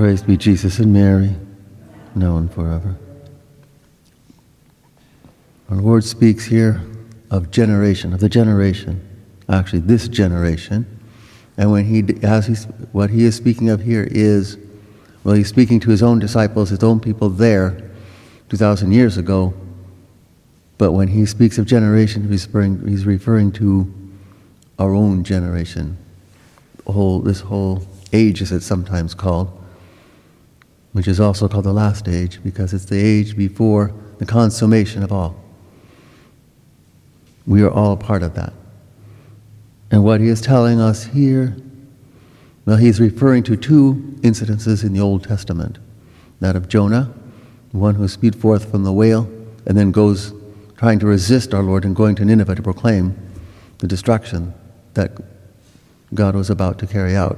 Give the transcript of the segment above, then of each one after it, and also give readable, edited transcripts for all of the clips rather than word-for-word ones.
Praised be Jesus and Mary, now and forever. Our Lord speaks here of the generation, actually this generation. And what he is speaking of here is, well, he's speaking to his own disciples, his own people there 2,000 years ago. But when he speaks of generation, he's referring to our own generation. This whole age, as it's sometimes called, which is also called the last age, because it's the age before the consummation of all. We are all part of that. And what he is telling us here, well, he's referring to two incidences in the Old Testament. That of Jonah, one who spewed forth from the whale, and then goes trying to resist our Lord and going to Nineveh to proclaim the destruction that God was about to carry out.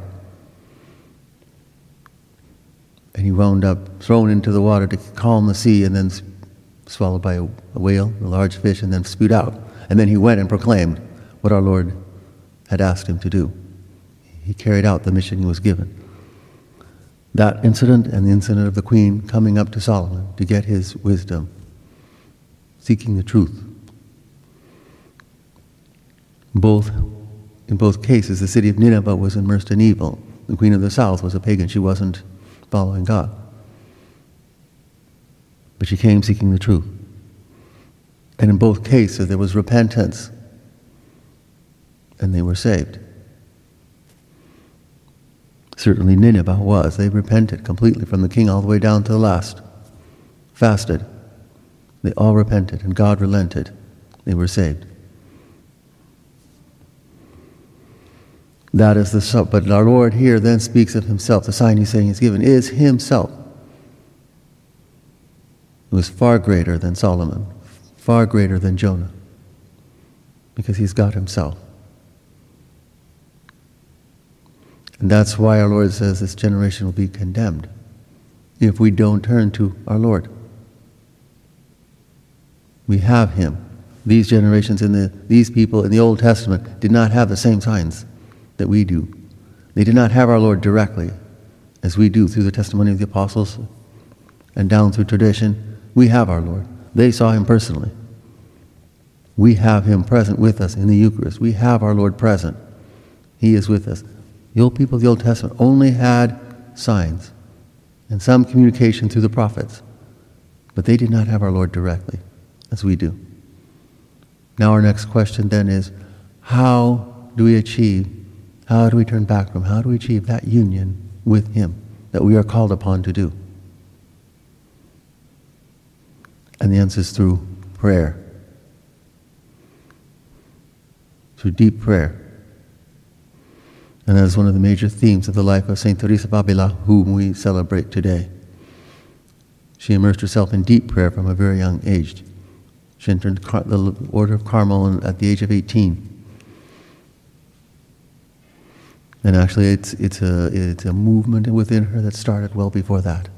And he wound up thrown into the water to calm the sea, and then swallowed by a whale, a large fish, and then spewed out. And then he went and proclaimed what our Lord had asked him to do. He carried out the mission he was given. That incident and the incident of the queen coming up to Solomon to get his wisdom, seeking the truth. In both cases, the city of Nineveh was immersed in evil. The queen of the south was a pagan. She wasn't following God. But she came seeking the truth. And in both cases, there was repentance. And they were saved. Certainly Nineveh was. They repented completely from the king all the way down to the last. Fasted. They all repented, and God relented. They were saved. That is but our Lord here then speaks of himself. The sign he's saying he's given is himself. Who is far greater than Solomon, far greater than Jonah, because he's God himself. And that's why our Lord says this generation will be condemned if we don't turn to our Lord. We have him. These generations these people in the Old Testament did not have the same signs that we do. They did not have our Lord directly, as we do through the testimony of the apostles and down through tradition. We have our Lord. They saw him personally. We have him present with us in the Eucharist. We have our Lord present. He is with us. The old people of the Old Testament only had signs and some communication through the prophets, but they did not have our Lord directly, as we do. Now our next question then is, how do we turn back from, how do we achieve that union with him that we are called upon to do? And the answer is through prayer. Through deep prayer. And that is one of the major themes of the life of St. Teresa of Avila, whom we celebrate today. She immersed herself in deep prayer from a very young age. She entered the Order of Carmel at the age of 18. And actually, it's a movement within her that started well before that.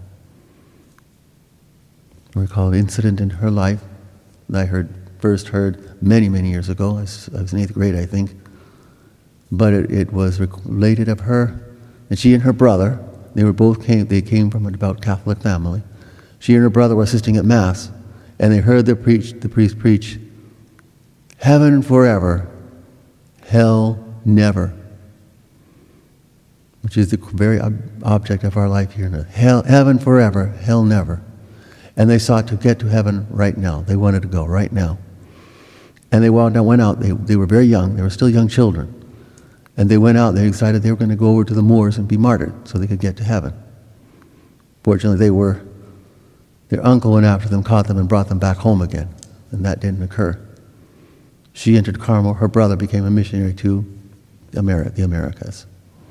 I recall an incident in her life that I first heard many, many years ago. I was in 8th grade, I think. But it was related of her, and she and her brother, they came from a devout Catholic family. She and her brother were assisting at Mass, and they heard the priest preach, "Heaven forever, hell never," which is the very object of our life here. Heaven forever, hell never. And they sought to get to heaven right now. They wanted to go right now. And they went out. They were very young. They were still young children. And they went out. They decided they were going to go over to the moors and be martyred so they could get to heaven. Fortunately, their uncle went after them, caught them, and brought them back home again. And that didn't occur. She entered Carmel. Her brother became a missionary to the Americas.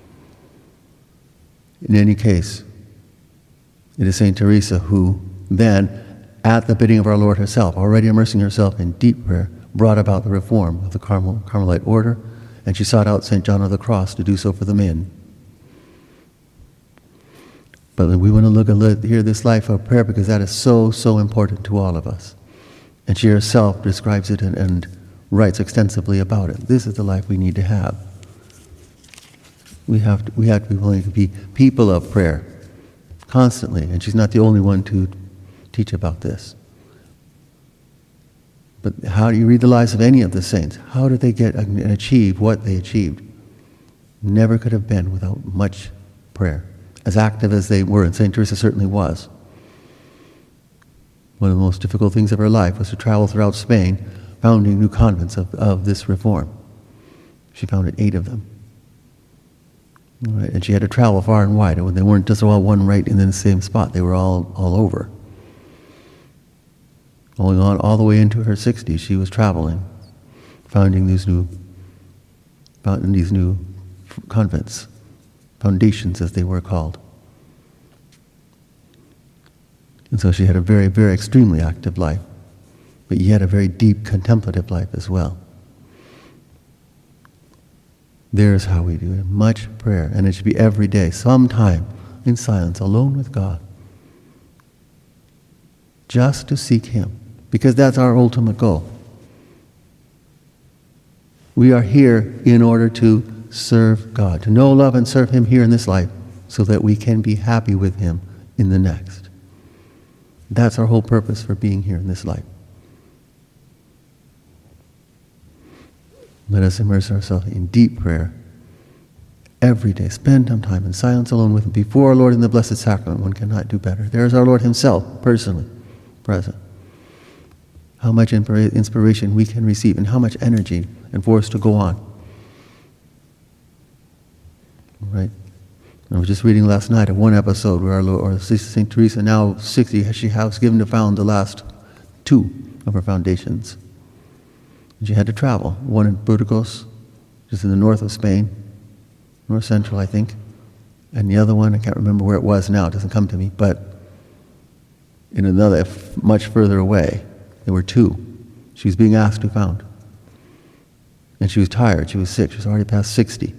In any case, it is St. Teresa who then, at the bidding of our Lord herself, already immersing herself in deep prayer, brought about the reform of the Carmelite order, and she sought out St. John of the Cross to do so for the men. But we want to hear this life of prayer because that is so, so important to all of us. And she herself describes it and writes extensively about it. This is the life we need to have. We have to be willing to be people of prayer. constantly, and she's not the only one to teach about this. But how do you read the lives of any of the saints? How did they get and achieve what they achieved? Never could have been without much prayer. As active as they were, and St. Teresa certainly was. One of the most difficult things of her life was to travel throughout Spain, founding new convents of this reform. She founded 8 of them. Right? And she had to travel far and wide. They weren't just all one right in the same spot. They were all over. Going on all the way into her 60s, she was traveling, founding these new convents, foundations as they were called. And so she had a very, very extremely active life, but yet a very deep contemplative life as well. There's how we do it. Much prayer, and it should be every day, some time in silence, alone with God, just to seek Him, because that's our ultimate goal. We are here in order to serve God, to know, love, and serve Him here in this life, so that we can be happy with Him in the next. That's our whole purpose for being here in this life. Let us immerse ourselves in deep prayer every day. Spend some time in silence alone with Him. Before our Lord in the Blessed Sacrament, one cannot do better. There is our Lord Himself, personally present. How much inspiration we can receive, and how much energy and force to go on. Right? I was just reading last night of one episode where our Lord, or St. Teresa, now 60, she was given to found the last 2 of her foundations. And she had to travel. One in Burgos, just in the north of Spain, north central, I think. And the other one, I can't remember where it was now, it doesn't come to me, but in another, much further away, there were 2. She was being asked to found. And she was tired, she was sick, she was already past 60.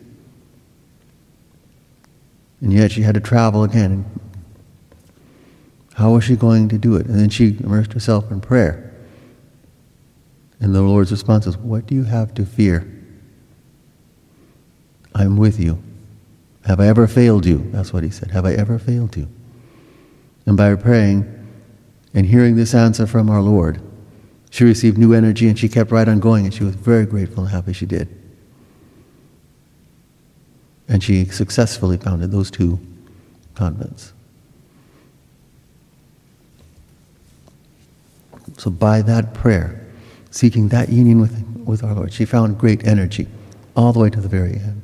And yet she had to travel again. How was she going to do it? And then she immersed herself in prayer. And the Lord's response is, what do you have to fear? I'm with you. Have I ever failed you? That's what He said. Have I ever failed you? And by praying and hearing this answer from our Lord, she received new energy, and she kept right on going, and she was very grateful and happy she did. And she successfully founded those 2 convents. So by that prayer, seeking that union with our Lord, she found great energy all the way to the very end.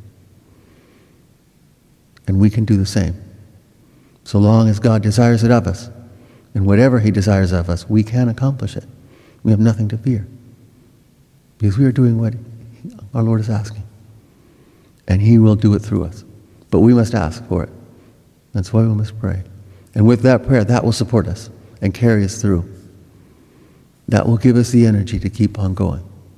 And we can do the same. So long as God desires it of us, and whatever He desires of us, we can accomplish it. We have nothing to fear, because we are doing what our Lord is asking. And He will do it through us. But we must ask for it. That's why we must pray. And with that prayer, that will support us and carry us through. That will give us the energy to keep on going.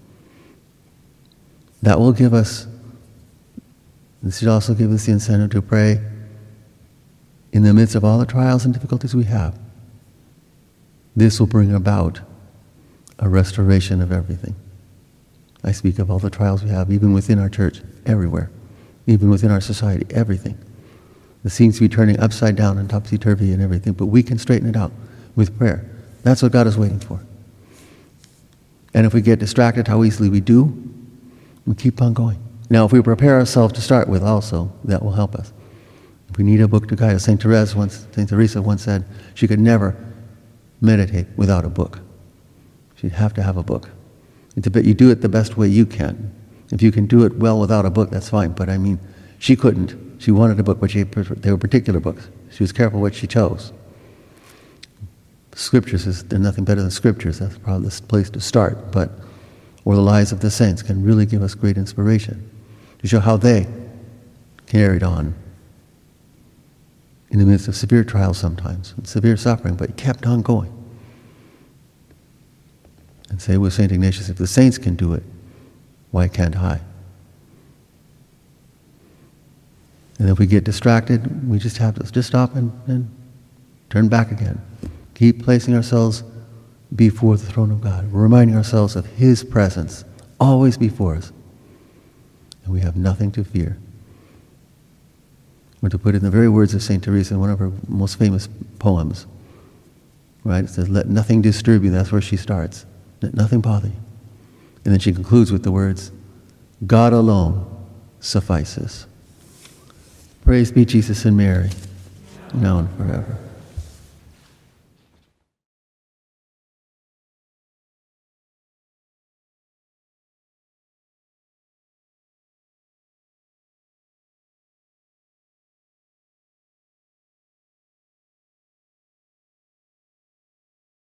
That will give us, this should also give us the incentive to pray in the midst of all the trials and difficulties we have. This will bring about a restoration of everything. I speak of all the trials we have, even within our church, everywhere, even within our society, everything. It seems to be turning upside down and topsy-turvy and everything, but we can straighten it out with prayer. That's what God is waiting for. And if we get distracted, how easily we do, we keep on going. Now, if we prepare ourselves to start with also, that will help us. If we need a book to guide us, St. Teresa once said she could never meditate without a book. She'd have to have a book. You do it the best way you can. If you can do it well without a book, that's fine. But I mean, she couldn't. She wanted a book, but they were particular books. She was careful what she chose. Scriptures, they're nothing better than scriptures. That's probably the place to start. Or the lives of the saints can really give us great inspiration to show how they carried on in the midst of severe trials sometimes, and severe suffering, but kept on going. And say with St. Ignatius, if the saints can do it, why can't I? And if we get distracted, we just have to just stop and turn back again. Keep placing ourselves before the throne of God, reminding ourselves of His presence always before us. And we have nothing to fear. Or to put it in the very words of St. Teresa in one of her most famous poems, right? It says, let nothing disturb you. That's where she starts. Let nothing bother you. And then she concludes with the words, God alone suffices. Praise be Jesus and Mary, now and forever.